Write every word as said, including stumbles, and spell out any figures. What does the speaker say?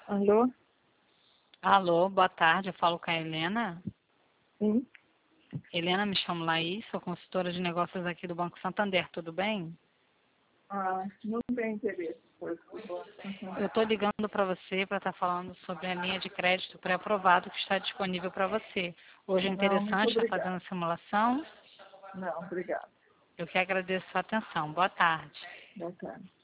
Alô? Alô, boa tarde, eu falo com a Helena. Sim? Helena, me chamo Laís, sou consultora de negócios aqui do Banco Santander, tudo bem? Ah, não tem interesse, pois. Eu estou ligando para você para estar falando sobre a linha de crédito pré-aprovado que está disponível para você. Hoje é Não, muito interessante estar obrigada. fazendo simulação. Não, obrigada. Eu que agradeço a sua atenção. Boa tarde. Boa tarde.